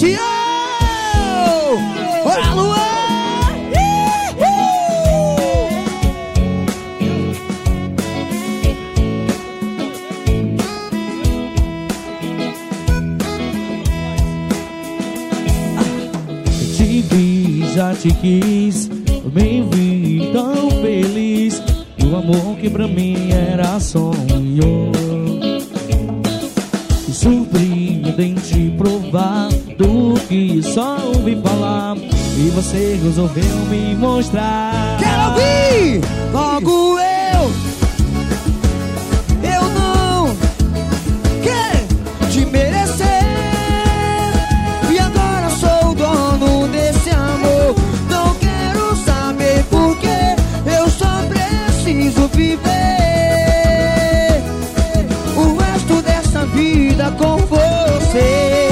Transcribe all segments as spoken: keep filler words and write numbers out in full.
Tião! Olha, Luan! Te vi, já te quis, me vi tão feliz. O amor que pra mim era sonho. Surpreendente provar do que só ouvi falar. E você resolveu me mostrar. Quero ouvir! Logo eu, eu não quero te merecer. E agora sou o dono desse amor. Não quero saber porquê, eu só preciso viver o resto dessa vida com você.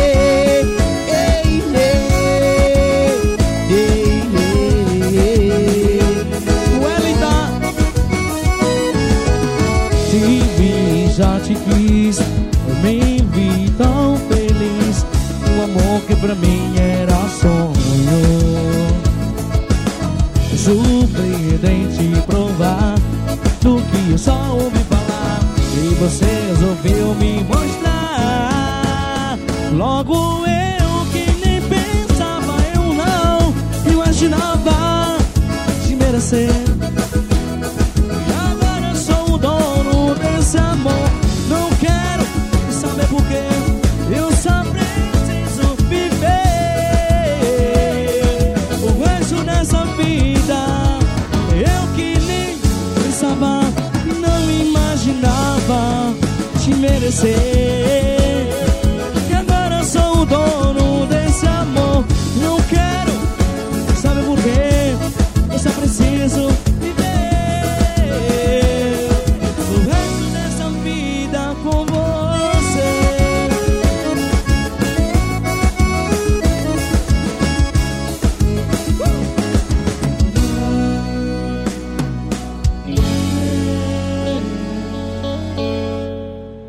Já te quis, me vi tão feliz. O amor que pra mim era sonho. Surpreendente provar do que eu só ouvi falar. E você resolveu me mostrar. Logo eu que nem pensava, eu não imaginava te merecer. Amor, não quero saber porquê, eu só preciso viver o resto dessa vida. Eu que nem pensava, não imaginava te merecer.